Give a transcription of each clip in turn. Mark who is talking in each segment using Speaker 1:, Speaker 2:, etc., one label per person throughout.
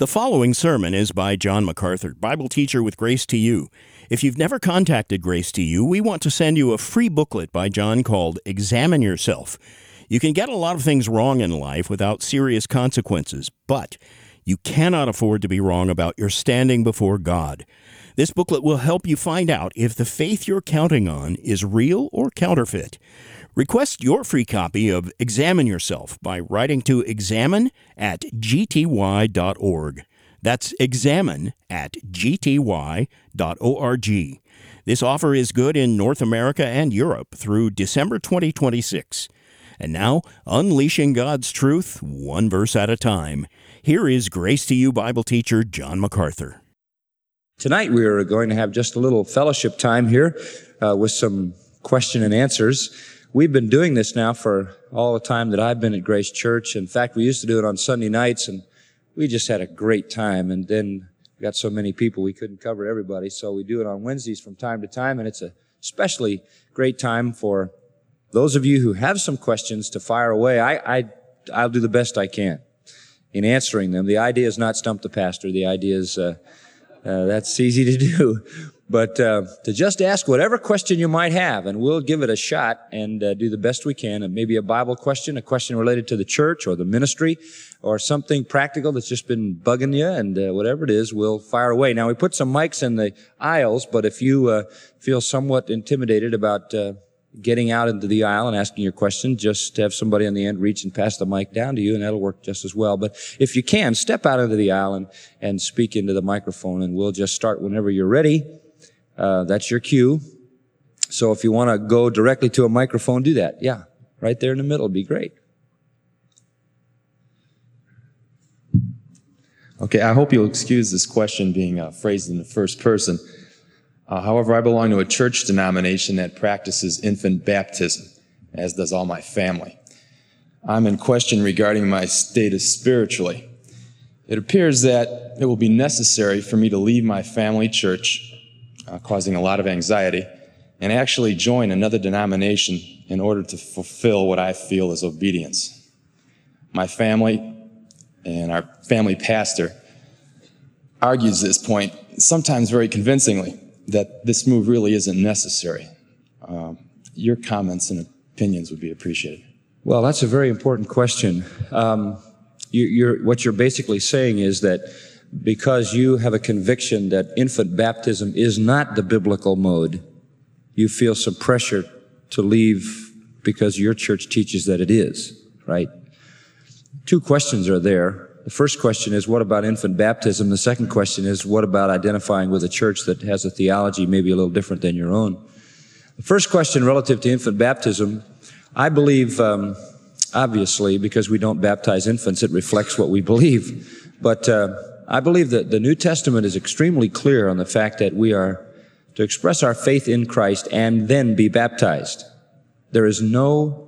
Speaker 1: The following sermon is by John MacArthur, Bible teacher with Grace to You. If you've never contacted Grace to You, we want to send you a free booklet by John called Examine Yourself. You can get a lot of things wrong in life without serious consequences, but you cannot afford to be wrong about your standing before God. This booklet will help you find out if the faith you're counting on is real or counterfeit. Request your free copy of Examine Yourself by writing to examine@gty.org. That's examine@gty.org. This offer is good in North America and Europe through December 2026. And now, unleashing God's truth, one verse at a time. Here is Grace to You Bible teacher John MacArthur.
Speaker 2: Tonight we are going to have just a little fellowship time here with some question and answers. We've been doing this now for all the time that I've been at Grace Church. In fact, we used to do it on Sunday nights, and we just had a great time. And then we got so many people we couldn't cover everybody, so we do it on Wednesdays from time to time, and it's a especially great time for those of you who have some questions to fire away. I'll do the best I can in answering them. The idea is not stump the pastor. The idea is that's easy to do. But to just ask whatever question you might have, and we'll give it a shot and do the best we can. And maybe a Bible question, a question related to the church or the ministry, or something practical that's just been bugging you, and whatever it is, we'll fire away. Now, we put some mics in the aisles, but if you feel somewhat intimidated about getting out into the aisle and asking your question, just have somebody on the end reach and pass the mic down to you, and that'll work just as well. But if you can, step out into the aisle and speak into the microphone, and we'll just start whenever you're ready. That's your cue. So if you want to go directly to a microphone, do that. Yeah, right there in the middle would be great.
Speaker 3: Okay, I hope you'll excuse this question being phrased in the first person. However, I belong to a church denomination that practices infant baptism, as does all my family. I'm in question regarding my status spiritually. It appears that it will be necessary for me to leave my family church, causing a lot of anxiety, and actually join another denomination in order to fulfill what I feel is obedience. My family and our family pastor argues this point, sometimes very convincingly, that this move really isn't necessary. Your comments and opinions would be appreciated.
Speaker 2: Well, that's a very important question. What you're basically saying is that because you have a conviction that infant baptism is not the biblical mode, you feel some pressure to leave because your church teaches that it is, right? Two questions are there. The first question is, what about infant baptism? The second question is, what about identifying with a church that has a theology maybe a little different than your own? The first question relative to infant baptism, I believe, obviously, because we don't baptize infants, it reflects what we believe. But I believe that the New Testament is extremely clear on the fact that we are to express our faith in Christ and then be baptized. There is no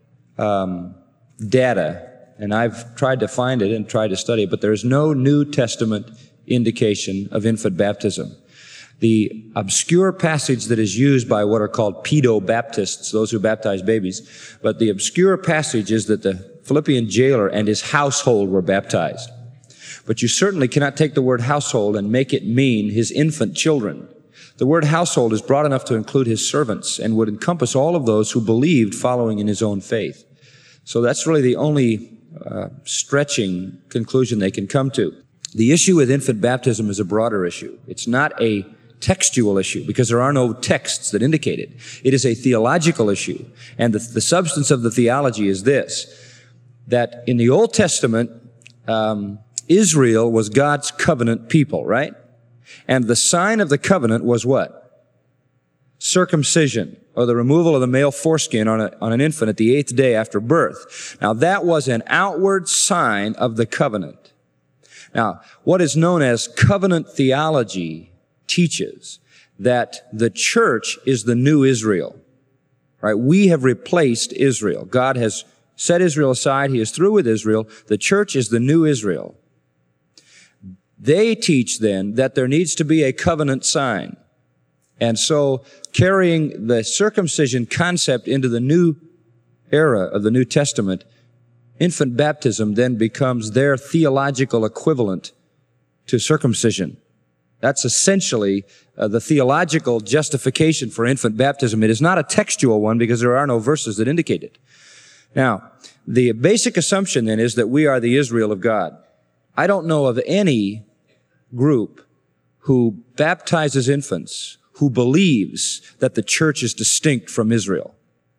Speaker 2: data, and I've tried to find it and tried to study it, but there is no New Testament indication of infant baptism. The obscure passage that is used by what are called pedo-baptists, those who baptize babies, but the obscure passage is that the Philippian jailer and his household were baptized. But you certainly cannot take the word household and make it mean his infant children. The word household is broad enough to include his servants and would encompass all of those who believed following in his own faith. So that's really the only stretching conclusion they can come to. The issue with infant baptism is a broader issue. It's not a textual issue because there are no texts that indicate it. It is a theological issue. And the substance of the theology is this, that in the Old Testament, Israel was God's covenant people, right? And the sign of the covenant was what? Circumcision, or the removal of the male foreskin on an infant at the 8th day after birth. Now, that was an outward sign of the covenant. Now, what is known as covenant theology teaches that the church is the new Israel, right? We have replaced Israel. God has set Israel aside. He is through with Israel. The church is the new Israel. They teach then that there needs to be a covenant sign. And so carrying the circumcision concept into the new era of the New Testament, infant baptism then becomes their theological equivalent to circumcision. That's essentially the theological justification for infant baptism. It is not a textual one because there are no verses that indicate it. Now, the basic assumption then is that we are the Israel of God. I don't know of any group who baptizes infants who believes that the church is distinct from Israel.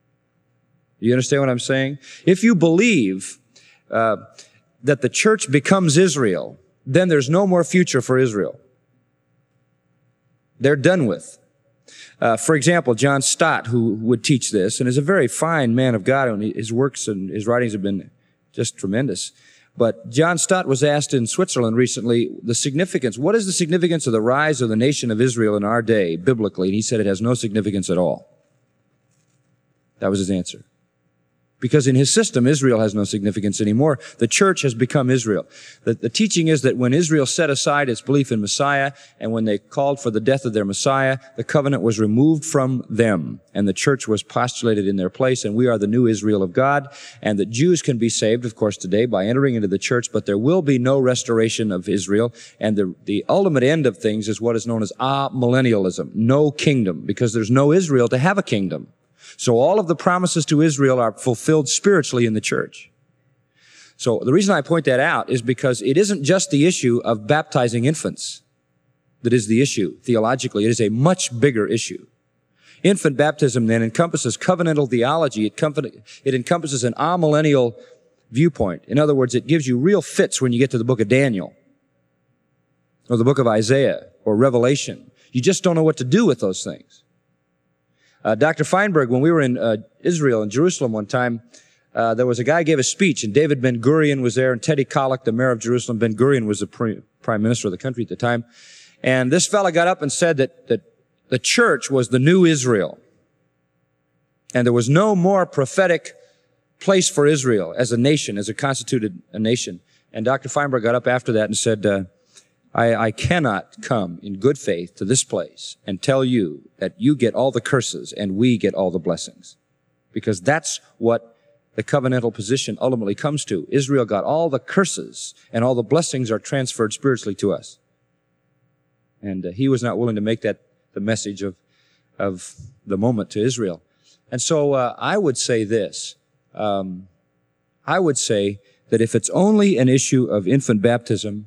Speaker 2: You understand what I'm saying? If you believe that the church becomes Israel, then there's no more future for Israel. They're done with. For example, John Stott, who would teach this, and is a very fine man of God, and his works and his writings have been just tremendous. But John Stott was asked in Switzerland recently what is the significance of the rise of the nation of Israel in our day, biblically? And he said it has no significance at all. That was his answer. Because in his system, Israel has no significance anymore. The church has become Israel. The teaching is that when Israel set aside its belief in Messiah, and when they called for the death of their Messiah, the covenant was removed from them, and the church was postulated in their place, and we are the new Israel of God, and that Jews can be saved, of course, today by entering into the church, but there will be no restoration of Israel, and the ultimate end of things is what is known as amillennialism, no kingdom, because there's no Israel to have a kingdom. So all of the promises to Israel are fulfilled spiritually in the church. So the reason I point that out is because it isn't just the issue of baptizing infants that is the issue theologically. It is a much bigger issue. Infant baptism then encompasses covenantal theology. It encompasses an amillennial viewpoint. In other words, it gives you real fits when you get to the book of Daniel or the book of Isaiah or Revelation. You just don't know what to do with those things. Dr. Feinberg, when we were in Israel, in Jerusalem one time, there was a guy who gave a speech, and David Ben-Gurion was there, and Teddy Kollek, the mayor of Jerusalem. Ben-Gurion was the prime minister of the country at the time. And this fellow got up and said that the church was the new Israel. And there was no more prophetic place for Israel as a nation, as a constituted a nation. And Dr. Feinberg got up after that and said, I cannot come in good faith to this place and tell you that you get all the curses and we get all the blessings. Because that's what the covenantal position ultimately comes to. Israel got all the curses and all the blessings are transferred spiritually to us. And he was not willing to make that the message of the moment to Israel. And so I would say this. I would say that if it's only an issue of infant baptism,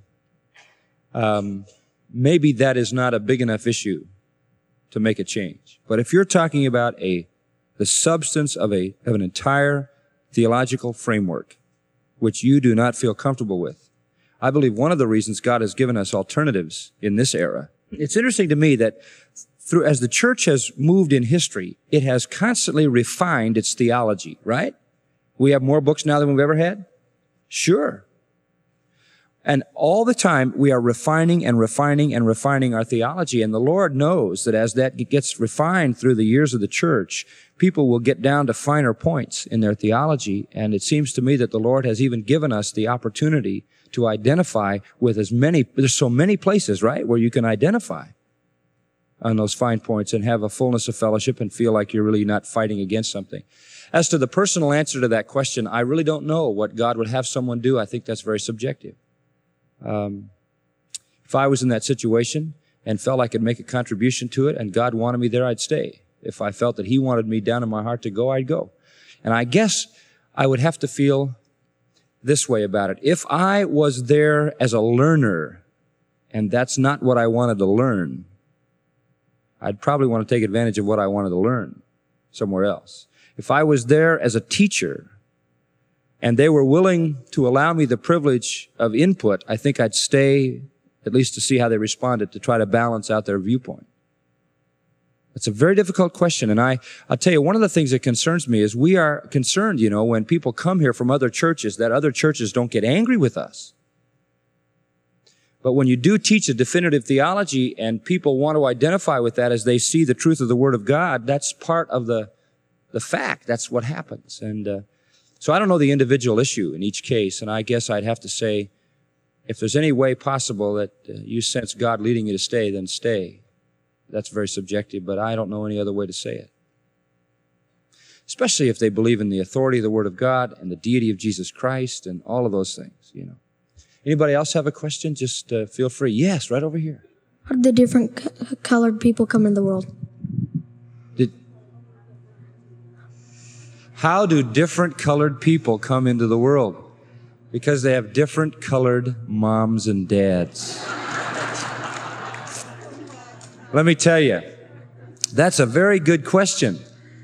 Speaker 2: maybe that is not a big enough issue to make a change. But if you're talking about the substance of an entire theological framework, which you do not feel comfortable with, I believe one of the reasons God has given us alternatives in this era. It's interesting to me that as the church has moved in history, it has constantly refined its theology, right? We have more books now than we've ever had? Sure. And all the time, we are refining and refining and refining our theology. And the Lord knows that as that gets refined through the years of the church, people will get down to finer points in their theology. And it seems to me that the Lord has even given us the opportunity to identify with there's so many places, right, where you can identify on those fine points and have a fullness of fellowship and feel like you're really not fighting against something. As to the personal answer to that question, I really don't know what God would have someone do. I think that's very subjective. If I was in that situation and felt I could make a contribution to it and God wanted me there, I'd stay. If I felt that He wanted me down in my heart to go, I'd go. And I guess I would have to feel this way about it. If I was there as a learner and that's not what I wanted to learn, I'd probably want to take advantage of what I wanted to learn somewhere else. If I was there as a teacher and they were willing to allow me the privilege of input, I think I'd stay at least to see how they responded, to try to balance out their viewpoint. It's a very difficult question, and I'll tell you, one of the things that concerns me is we are concerned, when people come here from other churches, that other churches don't get angry with us. But when you do teach a definitive theology and people want to identify with that as they see the truth of the Word of God, that's part of the fact. That's what happens. And so I don't know the individual issue in each case, and I guess I'd have to say, if there's any way possible that you sense God leading you to stay, then stay. That's very subjective, but I don't know any other way to say it. Especially if they believe in the authority of the Word of God and the deity of Jesus Christ and all of those things, Anybody else have a question? Just feel free. Yes, right over here.
Speaker 4: How did the different colored people come in the world?
Speaker 2: How do different colored people come into the world? Because they have different colored moms and dads. Let me tell you, that's a very good question.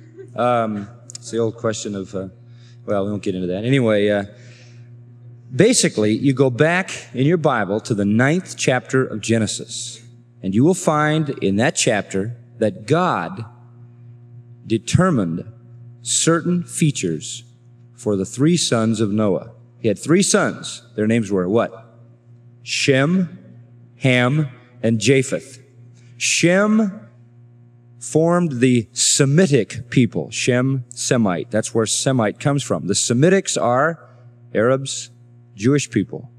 Speaker 2: It's the old question of, well, we won't get into that. Anyway, basically, you go back in your Bible to the 9th chapter of Genesis, and you will find in that chapter that God determined certain features for the 3 sons of Noah. He had 3 sons. Their names were what? Shem, Ham, and Japheth. Shem formed the Semitic people. Shem, Semite. That's where Semite comes from. The Semitics are Arabs, Jewish people.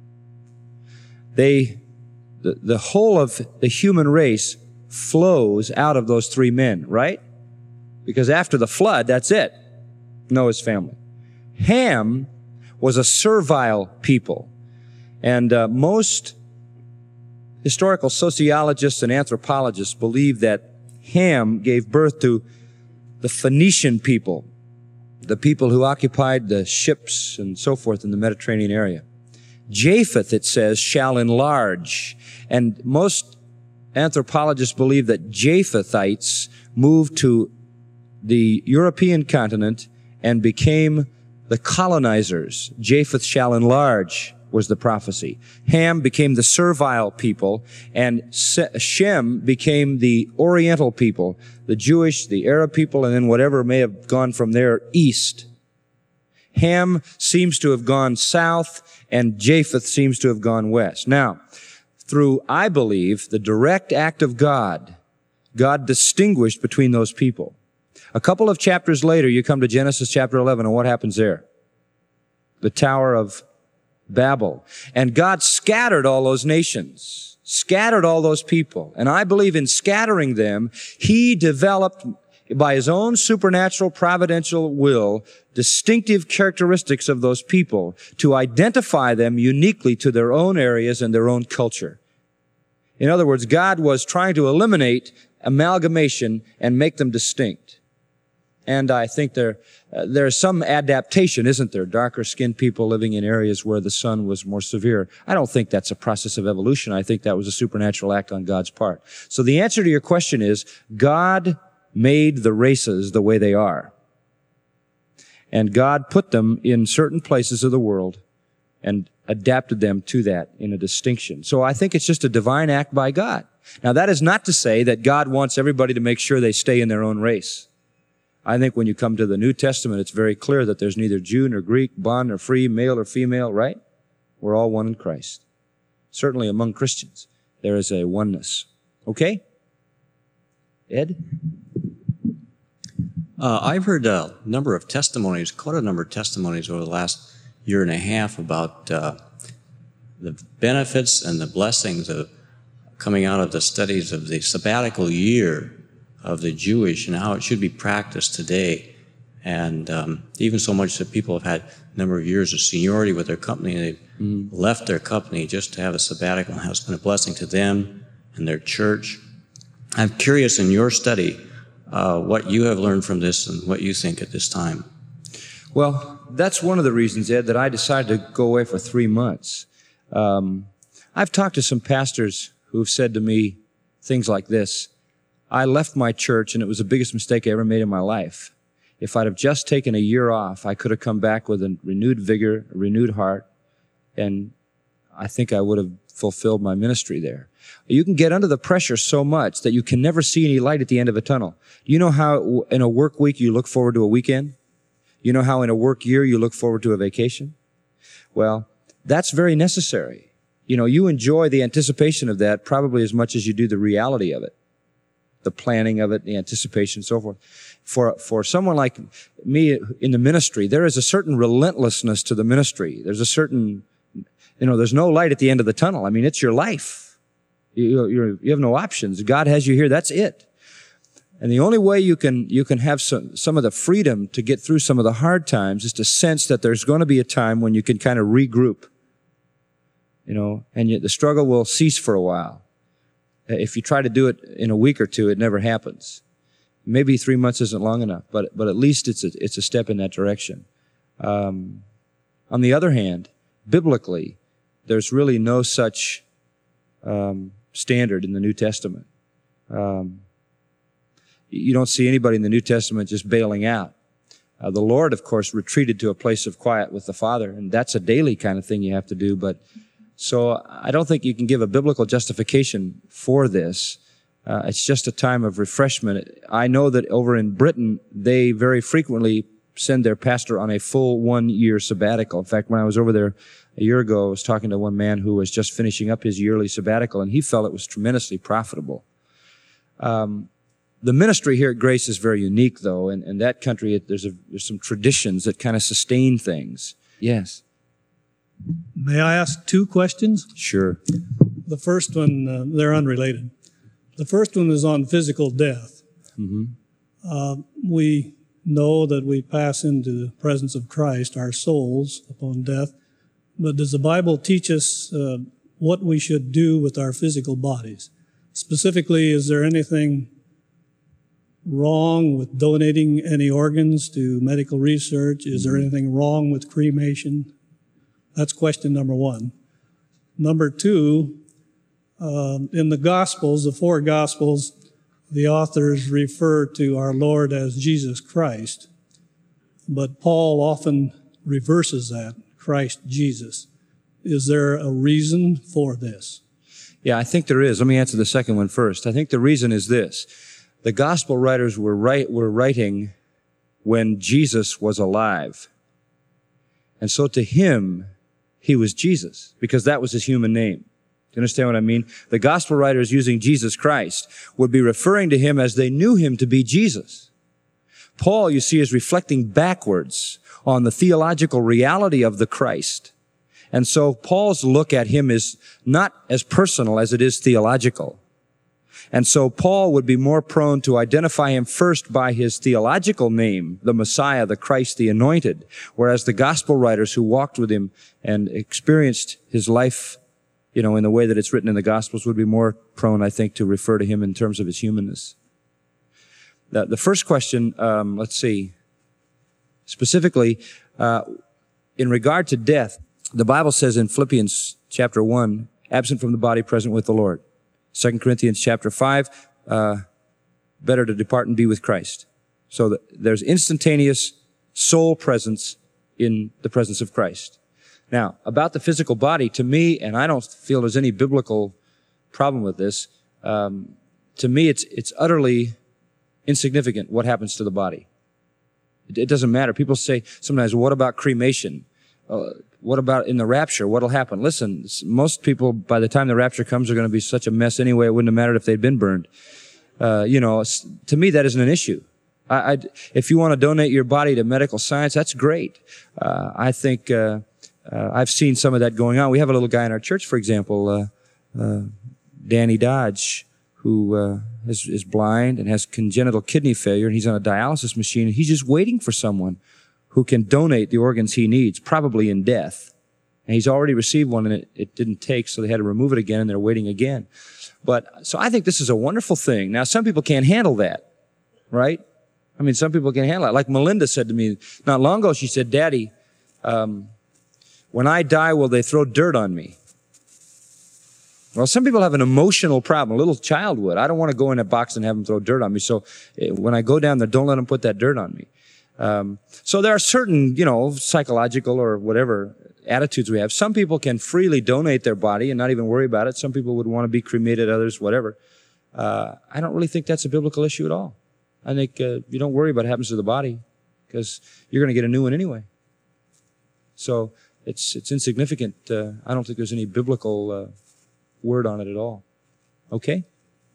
Speaker 2: The whole of the human race flows out of those 3 men, right? Because after the flood, that's it. Noah's family. Ham was a servile people. And most historical sociologists and anthropologists believe that Ham gave birth to the Phoenician people, the people who occupied the ships and so forth in the Mediterranean area. Japheth, it says, shall enlarge. And most anthropologists believe that Japhethites moved to the European continent and became the colonizers. Japheth shall enlarge was the prophecy. Ham became the servile people, and Shem became the Oriental people, the Jewish, the Arab people, and then whatever may have gone from there east. Ham seems to have gone south, and Japheth seems to have gone west. Now, through, I believe, the direct act of God, God distinguished between those people. A couple of chapters later, you come to Genesis chapter 11, and what happens there? The Tower of Babel. And God scattered all those nations, scattered all those people. And I believe in scattering them, He developed, by His own supernatural, providential will, distinctive characteristics of those people to identify them uniquely to their own areas and their own culture. In other words, God was trying to eliminate amalgamation and make them distinct. And I think there's some adaptation, isn't there? Darker skinned people living in areas where the sun was more severe. I don't think that's a process of evolution. I think that was a supernatural act on God's part. So the answer to your question is, God made the races the way they are. And God put them in certain places of the world and adapted them to that in a distinction. So I think it's just a divine act by God. Now that is not to say that God wants everybody to make sure they stay in their own race. I think when you come to the New Testament, it's very clear that there's neither Jew nor Greek, bond nor free, male or female, right? We're all one in Christ. Certainly among Christians, there is a oneness. Okay? Ed?
Speaker 5: I've heard a number of testimonies, quite a number of testimonies over the last year and a half about the benefits and the blessings of coming out of the studies of the sabbatical year of the Jewish and how it should be practiced today. And even so much that people have had a number of years of seniority with their company, and they've left their company just to have a sabbatical, and how it's been a blessing to them and their church. I'm curious in your study what you have learned from this and what you think at this time.
Speaker 2: Well, that's one of the reasons, Ed, that I decided to go away for 3 months. I've talked to some pastors who've said to me things like this: I left my church, and it was the biggest mistake I ever made in my life. If I'd have just taken a year off, I could have come back with a renewed vigor, a renewed heart, and I think I would have fulfilled my ministry there. You can get under the pressure so much that you can never see any light at the end of a tunnel. You know how in a work week you look forward to a weekend? You know how in a work year you look forward to a vacation? Well, that's very necessary. You know, you enjoy the anticipation of that probably as much as you do the reality of it, the planning of it, the anticipation, so forth. For someone like me in the ministry, there is a certain relentlessness to the ministry. There's a certain, there's no light at the end of the tunnel. I mean, it's your life. You have no options. God has you here. That's it. And the only way you can have some of the freedom to get through some of the hard times is to sense that there's going to be a time when you can kind of regroup. and yet the struggle will cease for a while. If you try to do it in a week or two, it never happens. Maybe 3 months isn't long enough, but at least it's a step in that direction. On the other hand, biblically, there's really no such standard in the New Testament. You don't see anybody in the New Testament just bailing out. The Lord, of course, retreated to a place of quiet with the Father, and that's a daily kind of thing you have to do. But so I don't think you can give a biblical justification for this. It's just a time of refreshment. I know that over in Britain, they very frequently send their pastor on a full 1-year sabbatical. In fact, when I was over there a year ago, I was talking to one man who was just finishing up his yearly sabbatical, and he felt it was tremendously profitable. The ministry here at Grace is very unique, though, and in that country, there's some traditions that kind of sustain things. Yes.
Speaker 6: May I ask 2 questions?
Speaker 2: Sure.
Speaker 6: The first one, they're unrelated. The first one is on physical death. Mm-hmm. We know that we pass into the presence of Christ, our souls, upon death. But does the Bible teach us what we should do with our physical bodies? Specifically, is there anything wrong with donating any organs to medical research? Is there anything wrong with cremation? That's question number 1. Number 2, in the Gospels, the 4 Gospels, the authors refer to our Lord as Jesus Christ, but Paul often reverses that, Christ Jesus. Is there a reason for this?
Speaker 2: Yeah, I think there is. Let me answer the second one first. I think the reason is this. The gospel writers were writing when Jesus was alive. And so to him, he was Jesus, because that was his human name. Do you understand what I mean? The gospel writers using Jesus Christ would be referring to him as they knew him to be Jesus. Paul, you see, is reflecting backwards on the theological reality of the Christ. And so Paul's look at him is not as personal as it is theological. And so Paul would be more prone to identify him first by his theological name, the Messiah, the Christ, the Anointed, whereas the gospel writers who walked with him and experienced his life, in the way that it's written in the Gospels, would be more prone, I think, to refer to him in terms of his humanness. The first question, let's see, specifically, in regard to death, the Bible says in Philippians chapter 1, absent from the body, present with the Lord. 2 Corinthians chapter 5, better to depart and be with Christ. So there's instantaneous soul presence in the presence of Christ. Now, about the physical body, to me, and I don't feel there's any biblical problem with this, to me it's utterly insignificant what happens to the body. It doesn't matter. People say sometimes, what about cremation? What about in the rapture? What'll happen? Listen, most people, by the time the rapture comes, are going to be such a mess anyway. It wouldn't have mattered if they'd been burned. To me, that isn't an issue. If you want to donate your body to medical science, that's great. I think I've seen some of that going on. We have a little guy in our church, for example, Danny Dodge, who is blind and has congenital kidney failure, and he's on a dialysis machine, and he's just waiting for someone who can donate the organs he needs, probably in death. And he's already received one, and it didn't take, so they had to remove it again, and they're waiting again. So I think this is a wonderful thing. Now, some people can't handle that, right? I mean, some people can't handle it. Like Melinda said to me not long ago, she said, Daddy, when I die, will they throw dirt on me? Well, some people have an emotional problem. A little child would. I don't want to go in a box and have them throw dirt on me. So when I go down there, don't let them put that dirt on me. So there are certain, psychological or whatever attitudes we have. Some people can freely donate their body and not even worry about it. Some people would want to be cremated, others, whatever. I don't really think that's a biblical issue at all. I think you don't worry about what happens to the body because you're going to get a new one anyway. So it's insignificant. I don't think there's any biblical word on it at all. Okay?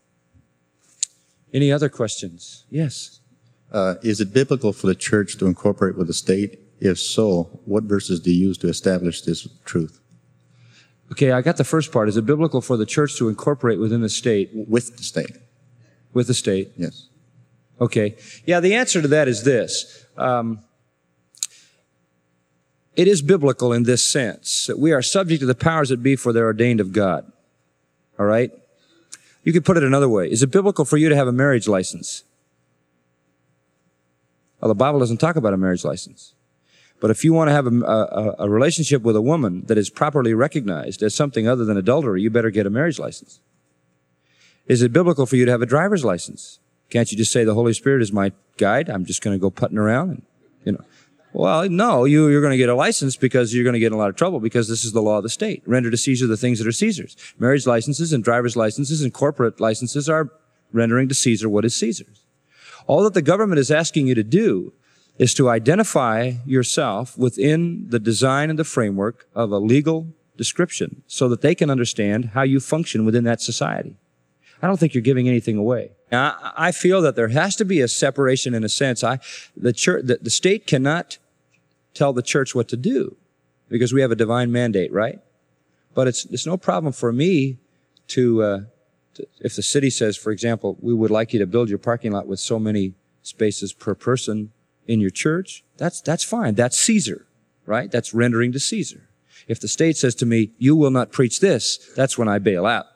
Speaker 2: Any other questions? Yes.
Speaker 7: Is it biblical for the church to incorporate with the state? If so, what verses do you use to establish this truth?
Speaker 2: Okay, I got the first part. Is it biblical for the church to incorporate within the state?
Speaker 7: With the state.
Speaker 2: With the state?
Speaker 7: Yes.
Speaker 2: Okay. Yeah, the answer to that is this. it is biblical in this sense that we are subject to the powers that be, for they're ordained of God. All right? You could put it another way. Is it biblical for you to have a marriage license? Well, the Bible doesn't talk about a marriage license. But if you want to have a relationship with a woman that is properly recognized as something other than adultery, you better get a marriage license. Is it biblical for you to have a driver's license? Can't you just say the Holy Spirit is my guide? I'm just going to go putting around and, you know. Well, no, you're going to get a license because you're going to get in a lot of trouble because this is the law of the state. Render to Caesar the things that are Caesar's. Marriage licenses and driver's licenses and corporate licenses are rendering to Caesar what is Caesar's. All that the government is asking you to do is to identify yourself within the design and the framework of a legal description so that they can understand how you function within that society. I don't think you're giving anything away. Now, I feel that there has to be a separation in a sense. The state cannot tell the church what to do because we have a divine mandate, right? But it's no problem for me to if the city says, for example, we would like you to build your parking lot with so many spaces per person in your church, that's fine. That's Caesar, right? That's rendering to Caesar. If the state says to me, you will not preach this, that's when I bail out.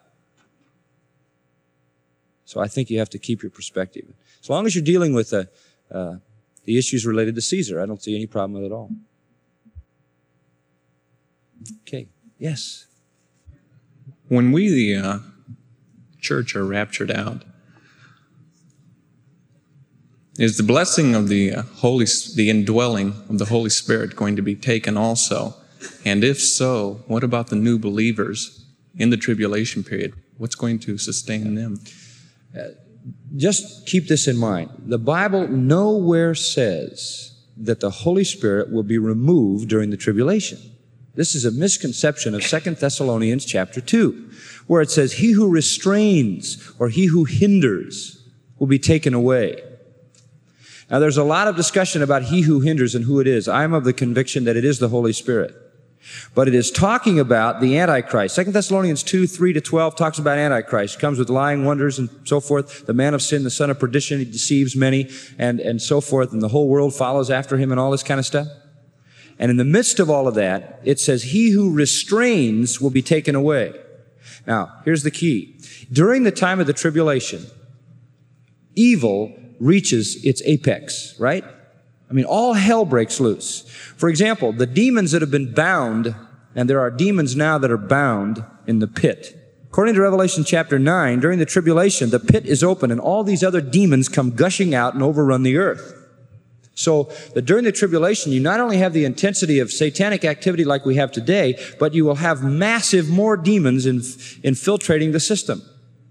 Speaker 2: So I think you have to keep your perspective. As long as you're dealing with the issues related to Caesar, I don't see any problem with it at all. Okay, yes.
Speaker 8: When we, the church, are raptured out, is the blessing of the indwelling of the Holy Spirit going to be taken also? And if so, what about the new believers in the tribulation period? What's going to sustain them?
Speaker 2: Just keep this in mind. The Bible nowhere says that the Holy Spirit will be removed during the tribulation. This is a misconception of 2 Thessalonians chapter 2, where it says, he who restrains or he who hinders will be taken away. Now, there's a lot of discussion about he who hinders and who it is. I'm of the conviction that it is the Holy Spirit. But it is talking about the Antichrist. 2 Thessalonians 2, 3-12 talks about Antichrist. He comes with lying wonders and so forth. The man of sin, the son of perdition, he deceives many and so forth. And the whole world follows after him and all this kind of stuff. And in the midst of all of that, it says, he who restrains will be taken away. Now, here's the key. During the time of the tribulation, evil reaches its apex, right? I mean, all hell breaks loose. For example, the demons that have been bound, and there are demons now that are bound in the pit. According to Revelation chapter 9, during the tribulation, the pit is open and all these other demons come gushing out and overrun the earth. So that during the tribulation, you not only have the intensity of satanic activity like we have today, but you will have massive more demons infiltrating the system.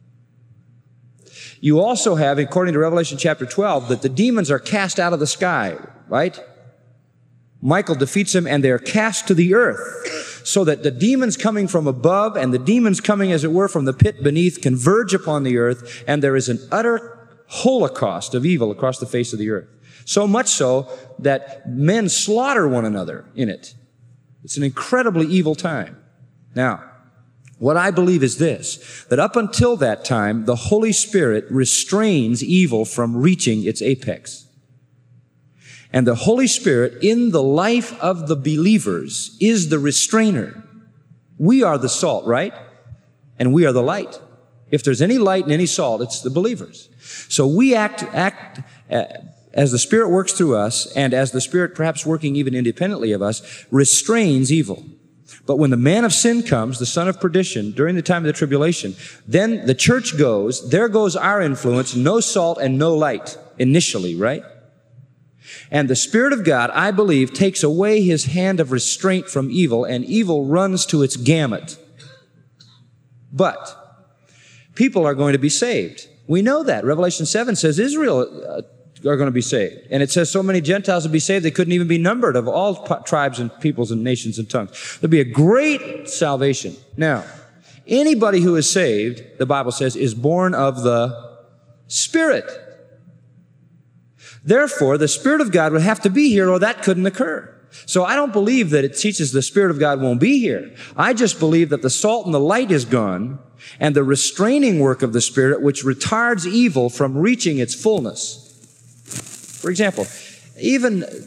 Speaker 2: You also have, according to Revelation chapter 12, that the demons are cast out of the sky, right? Michael defeats them and they are cast to the earth so that the demons coming from above and the demons coming, as it were, from the pit beneath converge upon the earth, and there is an utter holocaust of evil across the face of the earth. So much so that men slaughter one another in it. It's an incredibly evil time. Now, what I believe is this, that up until that time, the Holy Spirit restrains evil from reaching its apex. And the Holy Spirit in the life of the believers is the restrainer. We are the salt, right? And we are the light. If there's any light and any salt, it's the believers. So we act as the Spirit works through us, and as the Spirit perhaps working even independently of us, restrains evil. But when the man of sin comes, the son of perdition, during the time of the tribulation, then the church goes, there goes our influence, no salt and no light initially, right? And the Spirit of God, I believe, takes away his hand of restraint from evil, and evil runs to its gamut. But people are going to be saved. We know that. Revelation 7 says Israel are going to be saved. And it says so many Gentiles will be saved, they couldn't even be numbered, of all tribes and peoples and nations and tongues. There'll be a great salvation. Now, anybody who is saved, the Bible says, is born of the Spirit. Therefore, the Spirit of God would have to be here or that couldn't occur. So I don't believe that it teaches the Spirit of God won't be here. I just believe that the salt and the light is gone, and the restraining work of the Spirit, which retards evil from reaching its fullness. For example, even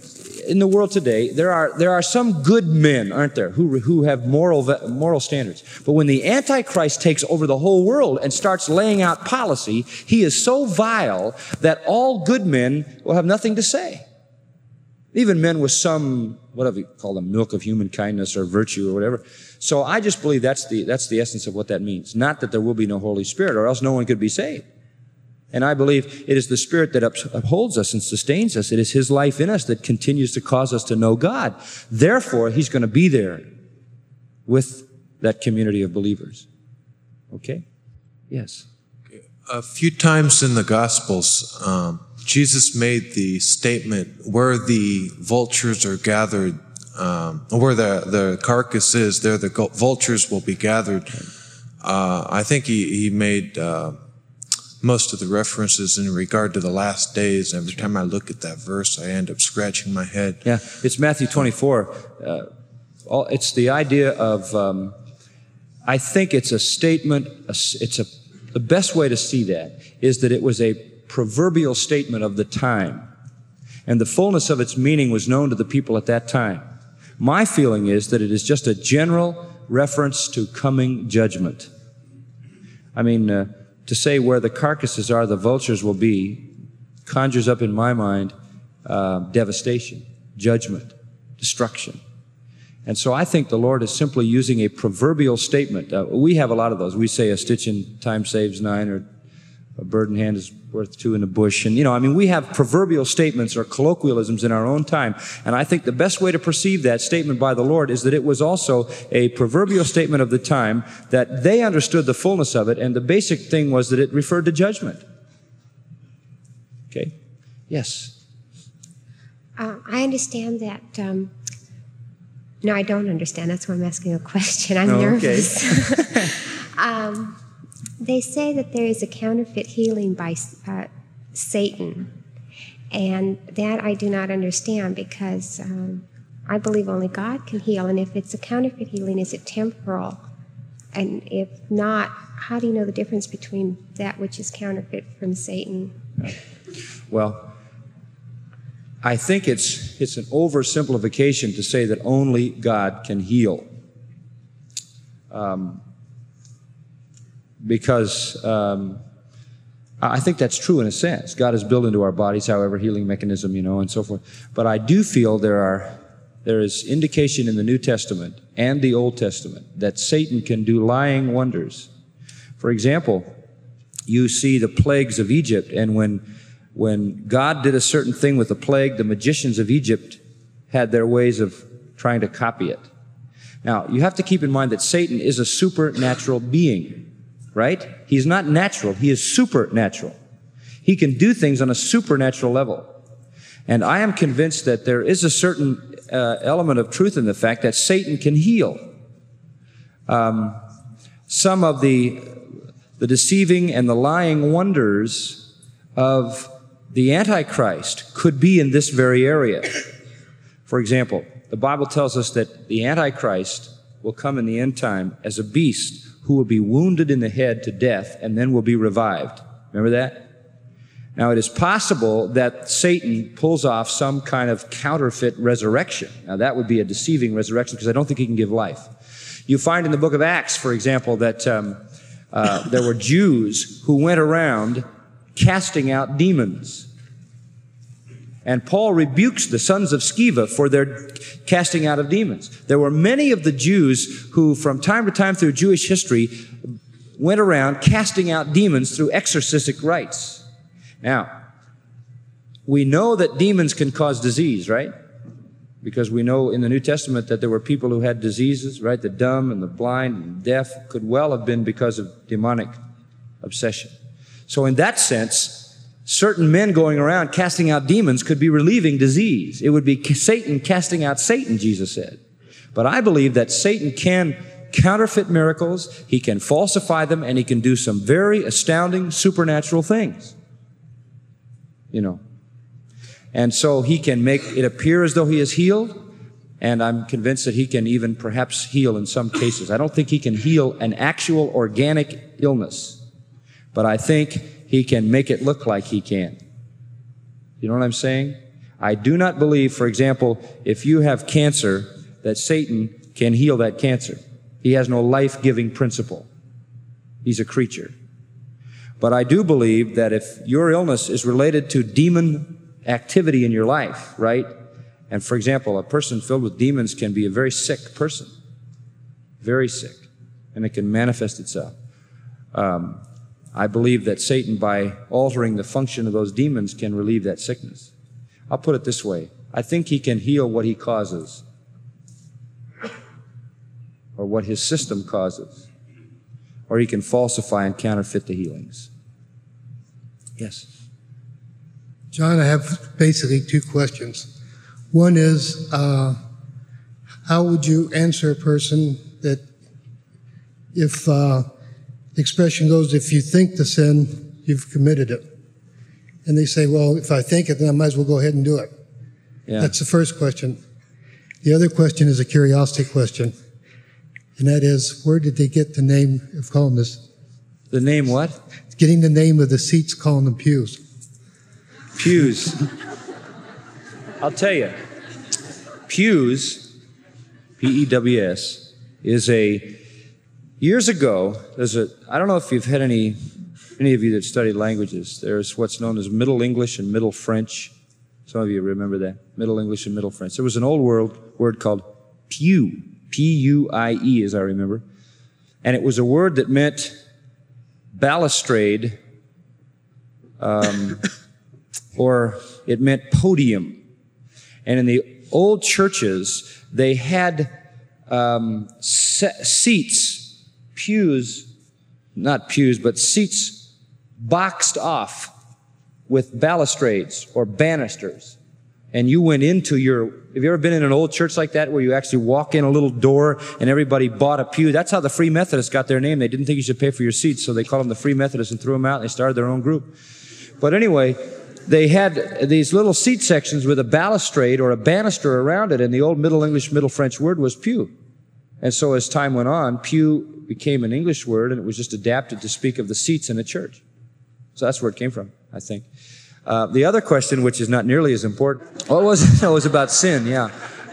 Speaker 2: in the world today, there are some good men, aren't there, who have moral standards. But when the Antichrist takes over the whole world and starts laying out policy, he is so vile that all good men will have nothing to say. Even men with some, whatever you call them, milk of human kindness or virtue or whatever. So I just believe that's the essence of what that means. Not that there will be no Holy Spirit, or else no one could be saved. And I believe it is the Spirit that upholds us and sustains us. It is His life in us that continues to cause us to know God. Therefore, He's going to be there with that community of believers. Okay? Yes.
Speaker 9: A few times in the Gospels, Jesus made the statement, where the vultures are gathered, where the carcass is, there the vultures will be gathered. I think he made most of the references in regard to the last days. Every time I look at that verse, I end up scratching my head.
Speaker 2: Yeah, it's Matthew 24. It's the idea of, I think it's a statement, the best way to see that is that it was a proverbial statement of the time. And the fullness of its meaning was known to the people at that time. My feeling is that it is just a general reference to coming judgment. I mean, to say where the carcasses are, the vultures will be, conjures up in my mind devastation, judgment, destruction. And so I think the Lord is simply using a proverbial statement. We have a lot of those. We say a stitch in time saves 9, or a bird in hand is worth 2 in the bush. And, we have proverbial statements or colloquialisms in our own time. And I think the best way to perceive that statement by the Lord is that it was also a proverbial statement of the time, that they understood the fullness of it, and the basic thing was that it referred to judgment. Okay? Yes.
Speaker 10: I understand that. No, I don't understand. That's why I'm asking a question. I'm nervous.
Speaker 2: Okay.
Speaker 10: They say that there is a counterfeit healing by Satan, and that I do not understand, because I believe only God can heal. And if it's a counterfeit healing, is it temporal? And if not, how do you know the difference between that which is counterfeit from Satan?
Speaker 2: Well, I think it's an oversimplification to say that only God can heal. Because I think that's true in a sense. God has built into our bodies, however, healing mechanism, and so forth. But I do feel there is indication in the New Testament and the Old Testament that Satan can do lying wonders. For example, you see the plagues of Egypt, and when God did a certain thing with the plague, the magicians of Egypt had their ways of trying to copy it. Now, you have to keep in mind that Satan is a supernatural being. Right? He's not natural. He is supernatural. He can do things on a supernatural level. And I am convinced that there is a certain element of truth in the fact that Satan can heal. Some of the deceiving and the lying wonders of the Antichrist could be in this very area. For example, the Bible tells us that the Antichrist will come in the end time as a beast who will be wounded in the head to death and then will be revived. Remember that? Now, it is possible that Satan pulls off some kind of counterfeit resurrection. Now, that would be a deceiving resurrection, because I don't think he can give life. You find in the book of Acts, for example, that there were Jews who went around casting out demons. And Paul rebukes the sons of Sceva for their casting out of demons. There were many of the Jews who, from time to time through Jewish history, went around casting out demons through exorcistic rites. Now, we know that demons can cause disease, right? Because we know in the New Testament that there were people who had diseases, right? The dumb and the blind and deaf could well have been because of demonic obsession. So in that sense, certain men going around casting out demons could be relieving disease. It would be Satan casting out Satan, Jesus said. But I believe that Satan can counterfeit miracles, he can falsify them, and he can do some very astounding supernatural things. And so he can make it appear as though he is healed, and I'm convinced that he can even perhaps heal in some cases. I don't think he can heal an actual organic illness, but I think he can make it look like he can. You know what I'm saying? I do not believe, for example, if you have cancer, that Satan can heal that cancer. He has no life-giving principle. He's a creature. But I do believe that if your illness is related to demon activity in your life, right? And for example, a person filled with demons can be a very sick person. Very sick. And it can manifest itself. I believe that Satan, by altering the function of those demons, can relieve that sickness. I'll put it this way. I think he can heal what he causes, or what his system causes, or he can falsify and counterfeit the healings. Yes.
Speaker 11: John, I have basically two questions. One is, how would you answer a person that if the expression goes, if you think the sin, you've committed it? And they say, well, if I think it, then I might as well go ahead and do it.
Speaker 2: Yeah.
Speaker 11: That's the first question. The other question is a curiosity question. And that is, where did they get the name of calling this?
Speaker 2: The name what?
Speaker 11: Getting the name of the seats, calling them pews.
Speaker 2: Pews. I'll tell you. Pews, P-E-W-S, is years ago, I don't know if you've had any of you that study languages, there's what's known as Middle English and Middle French. Some of you remember that. Middle English and Middle French. There was an old word called pew. P-U-I-E, as I remember. And it was a word that meant balustrade, or it meant podium. And in the old churches, they had seats, pews, not pews, but seats boxed off with balustrades or banisters. And you went into have you ever been in an old church like that where you actually walk in a little door and everybody bought a pew? That's how the Free Methodists got their name. They didn't think you should pay for your seats, so they called them the Free Methodists and threw them out and they started their own group. But anyway, they had these little seat sections with a balustrade or a banister around it, and the old Middle English, Middle French word was pew. And so as time went on, pew became an English word, and it was just adapted to speak of the seats in a church. So that's where it came from, I think. The other question, which is not nearly as important, it was about sin, yeah.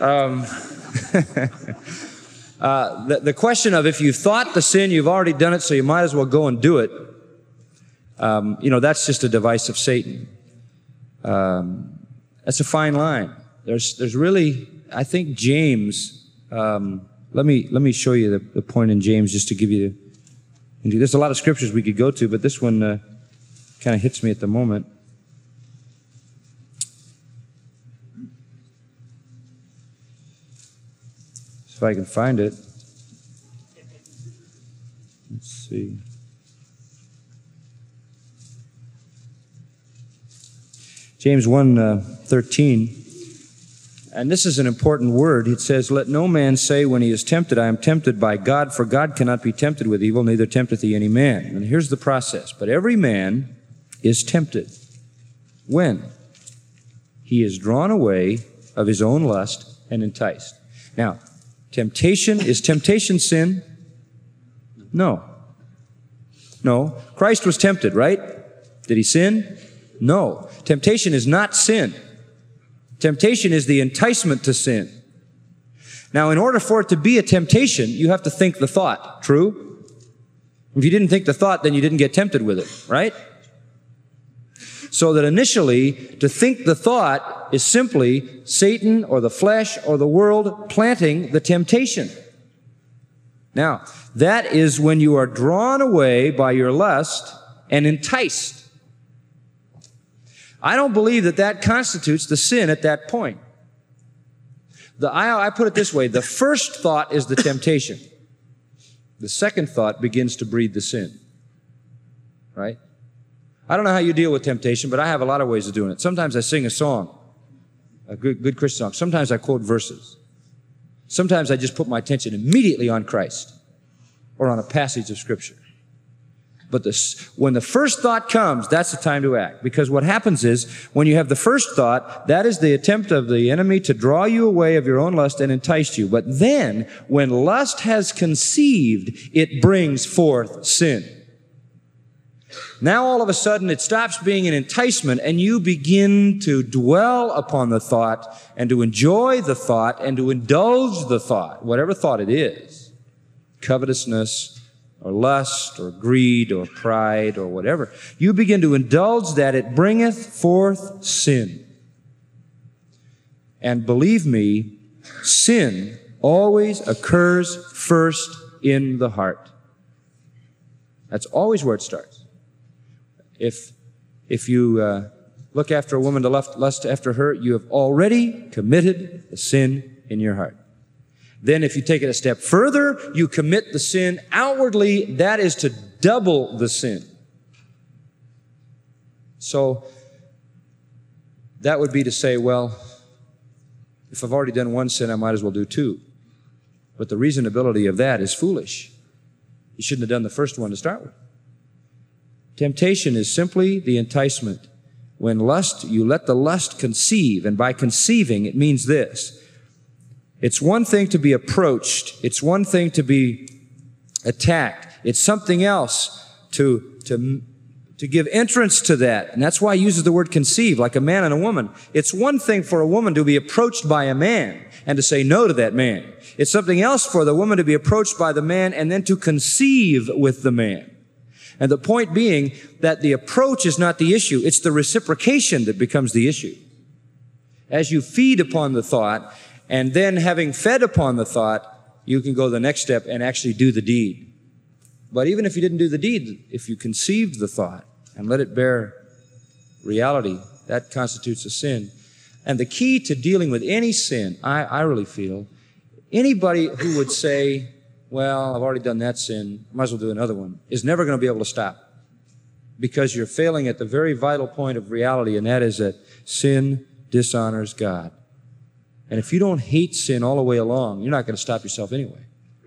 Speaker 2: The question of if you thought the sin, you've already done it, so you might as well go and do it. That's just a device of Satan. That's a fine line. There's really, I think James, let me show you the point in James just to give you there's a lot of scriptures we could go to, but this one kind of hits me at the moment. If I can find it. Let's see. James 1:13. And this is an important word. It says, let no man say when he is tempted, I am tempted by God, for God cannot be tempted with evil, neither tempteth he any man. And here's the process. But every man is tempted. When? He is drawn away of his own lust and enticed. Now, is temptation sin? No. No. Christ was tempted, right? Did he sin? No. Temptation is not sin. Temptation is the enticement to sin. Now, in order for it to be a temptation, you have to think the thought. True? If you didn't think the thought, then you didn't get tempted with it, right? So that initially, to think the thought is simply Satan or the flesh or the world planting the temptation. Now, that is when you are drawn away by your lust and enticed. I don't believe that constitutes the sin at that point. I put it this way, the first thought is the temptation. The second thought begins to breed the sin. Right? I don't know how you deal with temptation, but I have a lot of ways of doing it. Sometimes I sing a song, a good Christian song. Sometimes I quote verses. Sometimes I just put my attention immediately on Christ or on a passage of Scripture. But when the first thought comes, that's the time to act. Because what happens is, when you have the first thought, that is the attempt of the enemy to draw you away of your own lust and entice you. But then, when lust has conceived, it brings forth sin. Now all of a sudden it stops being an enticement and you begin to dwell upon the thought and to enjoy the thought and to indulge the thought, whatever thought it is, covetousness or lust or greed or pride or whatever. You begin to indulge that, it bringeth forth sin. And believe me, sin always occurs first in the heart. That's always where it starts. If you look after a woman to lust after her, you have already committed the sin in your heart. Then if you take it a step further, you commit the sin outwardly. That is to double the sin. So that would be to say, well, if I've already done one sin, I might as well do two. But the reasonability of that is foolish. You shouldn't have done the first one to start with. Temptation is simply the enticement. When lust, you let the lust conceive, and by conceiving, it means this. It's one thing to be approached. It's one thing to be attacked. It's something else to give entrance to that. And that's why he uses the word conceive, like a man and a woman. It's one thing for a woman to be approached by a man and to say no to that man. It's something else for the woman to be approached by the man and then to conceive with the man. And the point being that the approach is not the issue. It's the reciprocation that becomes the issue. As you feed upon the thought, and then having fed upon the thought, you can go the next step and actually do the deed. But even if you didn't do the deed, if you conceived the thought and let it bear reality, that constitutes a sin. And the key to dealing with any sin, I really feel, anybody who would say, well, I've already done that sin, might as well do another one, is never going to be able to stop. Because you're failing at the very vital point of reality, and that is that sin dishonors God. And if you don't hate sin all the way along, you're not going to stop yourself anyway.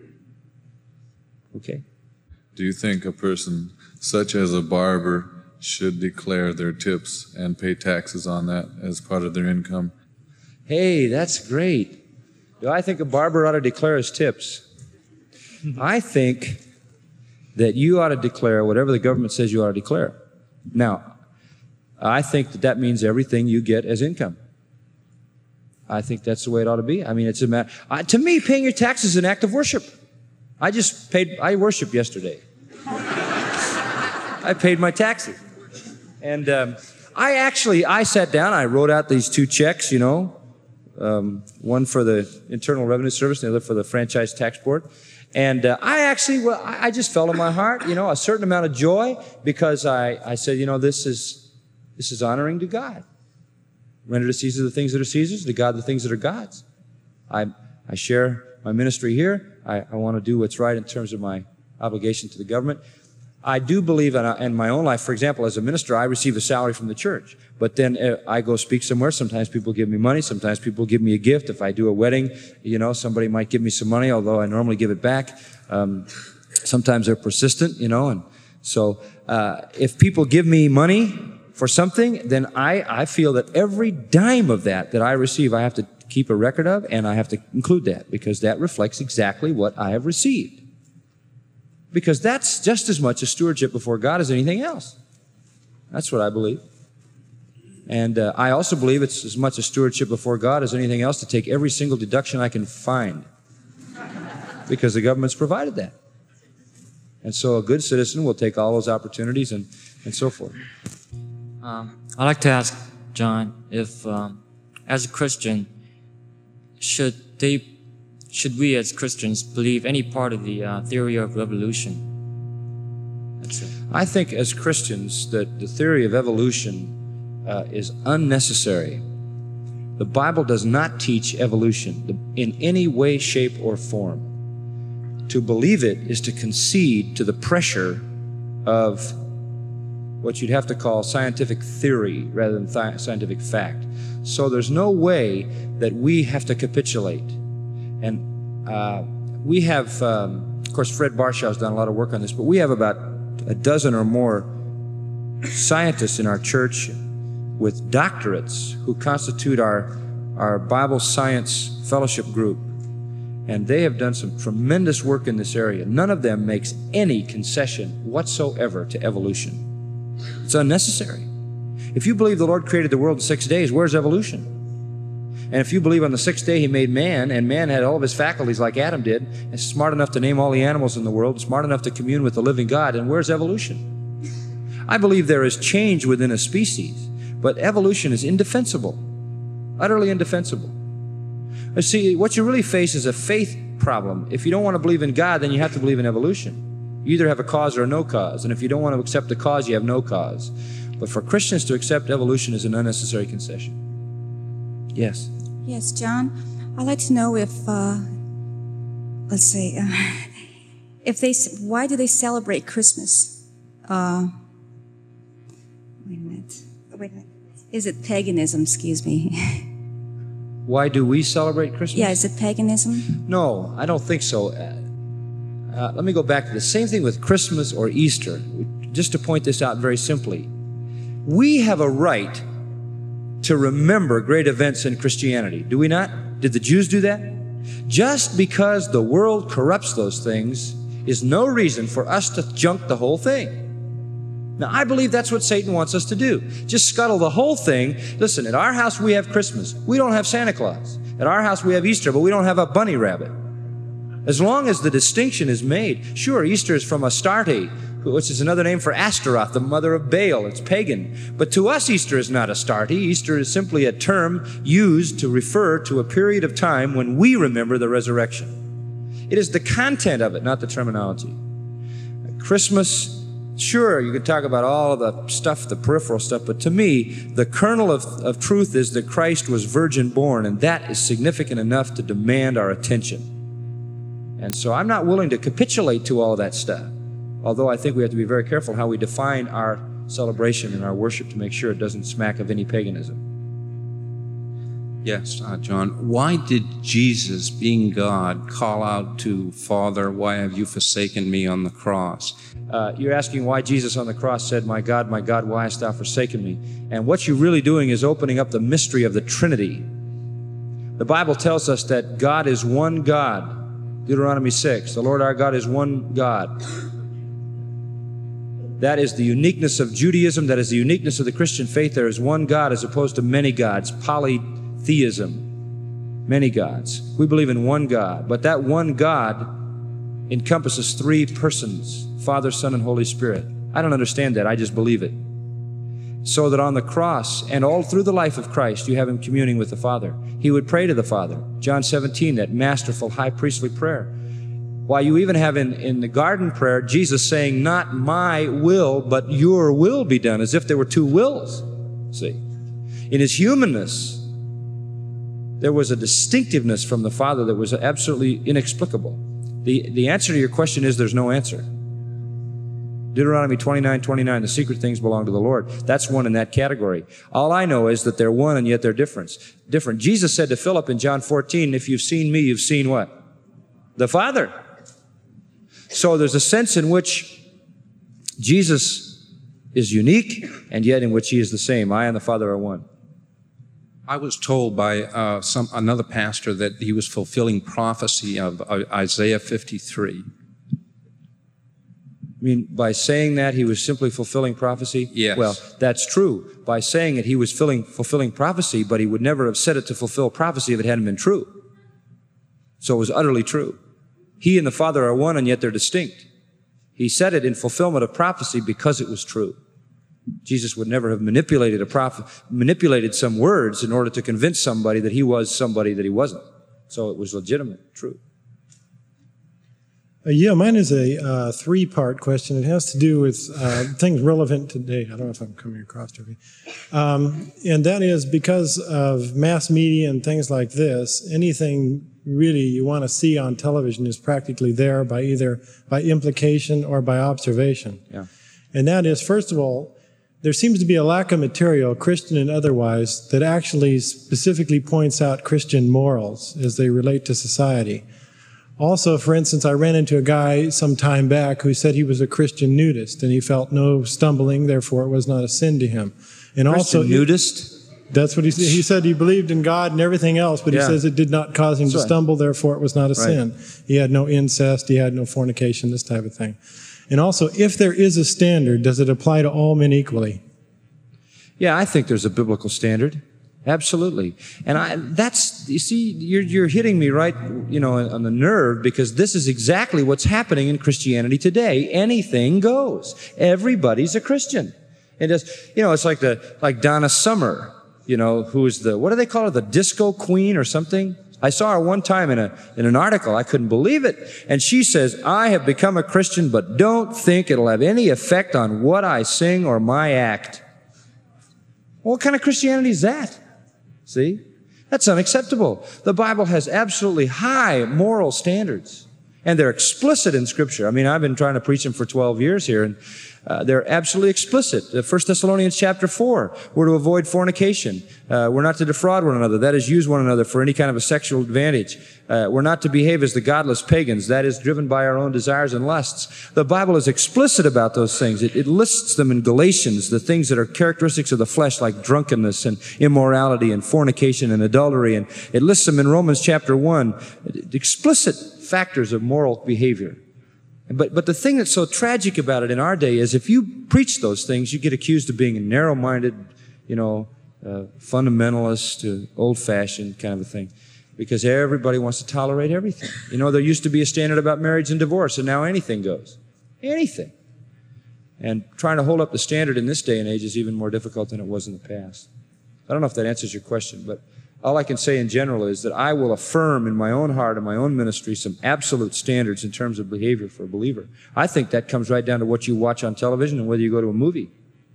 Speaker 2: Okay?
Speaker 12: Do you think a person such as a barber should declare their tips and pay taxes on that as part of their income?
Speaker 2: Hey, that's great. Do I think a barber ought to declare his tips? I think that you ought to declare whatever the government says you ought to declare. Now, I think that means everything you get as income. I think that's the way it ought to be. I mean, it's a matter. To me, paying your taxes is an act of worship. I worshiped yesterday. I paid my taxes. And I sat down, I wrote out these two checks, one for the Internal Revenue Service and the other for the Franchise Tax Board. And I just felt in my heart, a certain amount of joy because I said, this is honoring to God. Render to Caesar the things that are Caesar's, to God the things that are God's. I share my ministry here. I want to do what's right in terms of my obligation to the government. I do believe in my own life, for example, as a minister, I receive a salary from the church. But then I go speak somewhere. Sometimes people give me money. Sometimes people give me a gift. If I do a wedding, somebody might give me some money, although I normally give it back. Sometimes they're persistent, and so if people give me money for something, then I feel that every dime of that I receive, I have to keep a record of, and I have to include that because that reflects exactly what I have received. Because that's just as much a stewardship before God as anything else. That's what I believe. And I also believe it's as much a stewardship before God as anything else to take every single deduction I can find. Because the government's provided that. And so a good citizen will take all those opportunities and so forth.
Speaker 13: I'd like to ask John if, as a Christian, should we as Christians believe any part of the theory of evolution? That's it.
Speaker 2: I think as Christians that the theory of evolution is unnecessary. The Bible does not teach evolution in any way, shape, or form. To believe it is to concede to the pressure of what you'd have to call scientific theory rather than scientific fact. So there's no way that we have to capitulate. And we have, of course, Fred Barshaw has done a lot of work on this, but we have about a dozen or more scientists in our church with doctorates who constitute our Bible Science Fellowship group. And they have done some tremendous work in this area. None of them makes any concession whatsoever to evolution. It's unnecessary. If you believe the Lord created the world in 6 days, where's evolution? And if you believe on the sixth day He made man, and man had all of his faculties like Adam did, and smart enough to name all the animals in the world, smart enough to commune with the living God, and where's evolution? I believe there is change within a species, but evolution is indefensible, utterly indefensible. See, what you really face is a faith problem. If you don't want to believe in God, then you have to believe in evolution. You either have a cause or a no cause, and if you don't want to accept the cause, you have no cause. But for Christians to accept evolution is an unnecessary concession. Yes?
Speaker 14: Yes, John, I'd like to know if, let's say, why do they celebrate Christmas? Wait a minute. Is it paganism? Excuse me.
Speaker 2: Why do we celebrate Christmas?
Speaker 14: Yeah, is it paganism?
Speaker 2: No, I don't think so. Let me go back to the same thing with Christmas or Easter. Just to point this out very simply. We have a right to remember great events in Christianity. Do we not? Did the Jews do that? Just because the world corrupts those things is no reason for us to junk the whole thing. Now, I believe that's what Satan wants us to do. Just scuttle the whole thing. Listen, at our house we have Christmas. We don't have Santa Claus. At our house we have Easter, but we don't have a bunny rabbit. As long as the distinction is made. Sure, Easter is from Astarte, which is another name for Astaroth, the mother of Baal. It's pagan. But to us, Easter is not Astarte. Easter is simply a term used to refer to a period of time when we remember the resurrection. It is the content of it, not the terminology. Christmas, sure, you could talk about all of the stuff, the peripheral stuff, but to me, the kernel of truth is that Christ was virgin born, and that is significant enough to demand our attention. And so I'm not willing to capitulate to all of that stuff. Although I think we have to be very careful how we define our celebration and our worship to make sure it doesn't smack of any paganism.
Speaker 15: Yes, John, why did Jesus, being God, call out to Father, why have you forsaken me on the cross?
Speaker 2: You're asking why Jesus on the cross said, my God, why hast thou forsaken me? And what you're really doing is opening up the mystery of the Trinity. The Bible tells us that God is one God. Deuteronomy 6, the Lord our God is one God. That is the uniqueness of Judaism. That is the uniqueness of the Christian faith. There is one God as opposed to many gods. Polytheism. Many gods. We believe in one God. But that one God encompasses three persons. Father, Son, and Holy Spirit. I don't understand that. I just believe it. So that on the cross and all through the life of Christ, you have Him communing with the Father. He would pray to the Father. John 17, that masterful high priestly prayer. Why, you even have in the garden prayer, Jesus saying, not my will, but your will be done, as if there were two wills. See? In His humanness, there was a distinctiveness from the Father that was absolutely inexplicable. The answer to your question is there's no answer. Deuteronomy 29:29, the secret things belong to the Lord. That's one in that category. All I know is that they're one and yet they're different. Jesus said to Philip in John 14, if you've seen me, you've seen what? The Father. So there's a sense in which Jesus is unique and yet in which He is the same. I and the Father are one.
Speaker 15: I was told by another pastor that he was fulfilling prophecy of Isaiah 53.
Speaker 2: I mean, by saying that, he was simply fulfilling prophecy?
Speaker 15: Yes.
Speaker 2: Well, that's true. By saying it, he was fulfilling prophecy, but he would never have said it to fulfill prophecy if it hadn't been true. So it was utterly true. He and the Father are one, and yet they're distinct. He said it in fulfillment of prophecy because it was true. Jesus would never have manipulated some words in order to convince somebody that He was somebody that He wasn't. So it was legitimate, true.
Speaker 16: Yeah, mine is a three-part question. It has to do with things relevant today. I don't know if I'm coming across to you. And that is because of mass media and things like this, anything really you want to see on television is practically there by either by implication or by observation.
Speaker 2: Yeah.
Speaker 16: And that is, first of all, there seems to be a lack of material, Christian and otherwise, that actually specifically points out Christian morals as they relate to society. Also, for instance, I ran into a guy some time back who said he was a Christian nudist and he felt no stumbling, therefore it was not a sin to him. And
Speaker 2: Christian
Speaker 16: also,
Speaker 2: nudist?
Speaker 16: That's what he said. He said he believed in God and everything else, but he says it did not cause him to stumble, therefore it was not a sin. He had no incest, he had no fornication, this type of thing. And also, if there is a standard, does it apply to all men equally?
Speaker 2: Yeah, I think there's a biblical standard. Absolutely. And you see, you're hitting me right, on the nerve, because this is exactly what's happening in Christianity today. Anything goes. Everybody's a Christian. And it's like Donna Summer, who is what do they call her? The disco queen or something? I saw her one time in an article. I couldn't believe it. And she says, I have become a Christian, but don't think it'll have any effect on what I sing or my act. Well, what kind of Christianity is that? See? That's unacceptable. The Bible has absolutely high moral standards, and they're explicit in Scripture. I mean, I've been trying to preach them for 12 years here, and they're absolutely explicit. 1 Thessalonians chapter 4, we're to avoid fornication. We're not to defraud one another, that is, use one another for any kind of a sexual advantage. We're not to behave as the godless pagans, that is, driven by our own desires and lusts. The Bible is explicit about those things. It lists them in Galatians, the things that are characteristics of the flesh, like drunkenness and immorality and fornication and adultery, and it lists them in Romans chapter 1, explicit factors of moral behavior. But the thing that's so tragic about it in our day is if you preach those things, you get accused of being a narrow-minded, fundamentalist, old-fashioned kind of a thing, because everybody wants to tolerate everything. There used to be a standard about marriage and divorce, and now anything goes. Anything. And trying to hold up the standard in this day and age is even more difficult than it was in the past. I don't know if that answers your question, but all I can say in general is that I will affirm in my own heart and my own ministry some absolute standards in terms of behavior for a believer. I think that comes right down to what you watch on television and whether you go to a movie.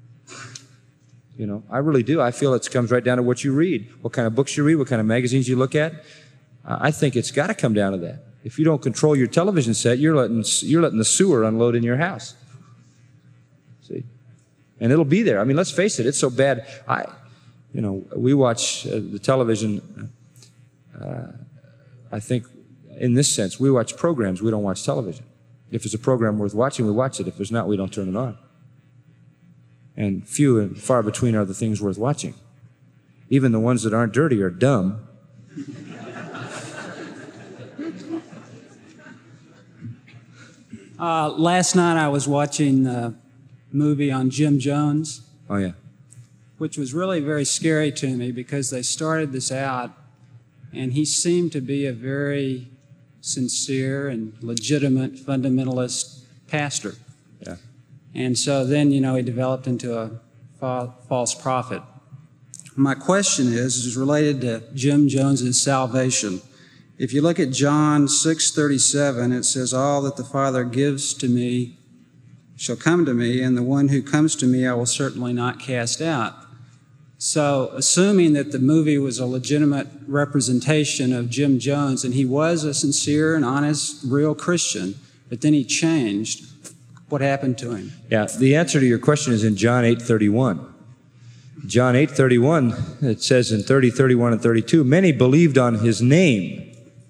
Speaker 2: I really do. I feel it comes right down to what you read, what kind of books you read, what kind of magazines you look at. I think it's got to come down to that. If you don't control your television set, you're letting the sewer unload in your house. See? And it'll be there. I mean, let's face it, it's so bad. We watch the television, I think, in this sense, we watch programs, we don't watch television. If there's a program worth watching, we watch it. If there's not, we don't turn it on. And few and far between are the things worth watching. Even the ones that aren't dirty are dumb.
Speaker 17: Last night I was watching a movie on Jim Jones.
Speaker 2: Oh, yeah.
Speaker 17: Which was really very scary to me because they started this out and he seemed to be a very sincere and legitimate fundamentalist pastor.
Speaker 2: Yeah.
Speaker 17: And so then, he developed into a false prophet. My question is related to Jim Jones's salvation. If you look at John 6:37, it says, all that the Father gives to me shall come to me, and the one who comes to me I will certainly not cast out. So, assuming that the movie was a legitimate representation of Jim Jones, and he was a sincere and honest, real Christian, but then he changed, what happened to him?
Speaker 2: Yeah, the answer to your question is in John 8:31. John 8:31, it says in 30, 31, and 32, many believed on his name.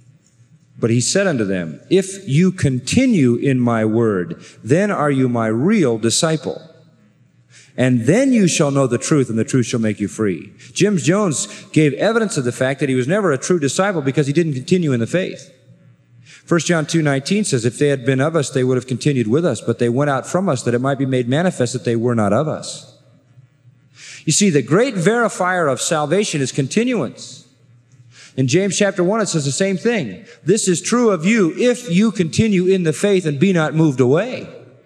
Speaker 2: But he said unto them, if you continue in my word, then are you my real disciple. And then you shall know the truth, and the truth shall make you free. Jim Jones gave evidence of the fact that he was never a true disciple because he didn't continue in the faith. 1 John 2:19 says, if they had been of us, they would have continued with us, but they went out from us that it might be made manifest that they were not of us. You see, the great verifier of salvation is continuance. In James chapter 1, it says the same thing. This is true of you if you continue in the faith and be not moved away.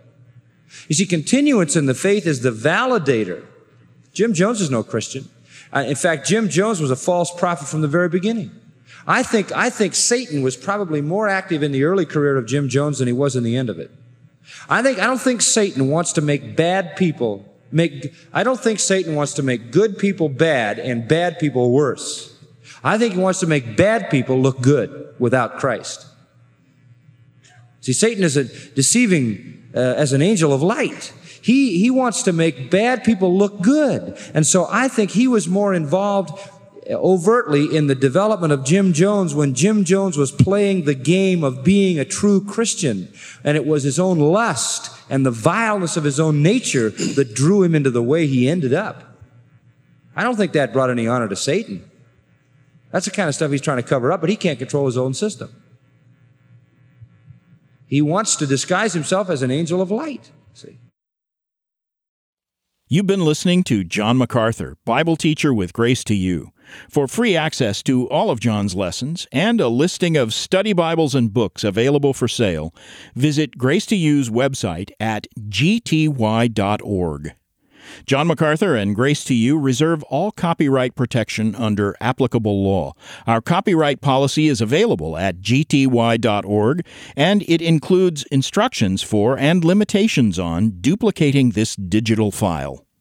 Speaker 2: You see, continuance in the faith is the validator. Jim Jones is no Christian. In fact, Jim Jones was a false prophet from the very beginning. I think Satan was probably more active in the early career of Jim Jones than he was in the end of it. I don't think Satan wants to make bad people I don't think Satan wants to make good people bad and bad people worse. I think he wants to make bad people look good without Christ. See, Satan is deceiving as an angel of light. He wants to make bad people look good. And so I think he was more involved overtly in the development of Jim Jones when Jim Jones was playing the game of being a true Christian. And it was his own lust and the vileness of his own nature that drew him into the way he ended up. I don't think that brought any honor to Satan. That's the kind of stuff he's trying to cover up, but he can't control his own system. He wants to disguise himself as an angel of light. See?
Speaker 1: You've been listening to John MacArthur, Bible teacher with Grace to You. For free access to all of John's lessons and a listing of study Bibles and books available for sale, visit Grace to You's website at gty.org. John MacArthur and Grace to You reserve all copyright protection under applicable law. Our copyright policy is available at gty.org, and it includes instructions for and limitations on duplicating this digital file.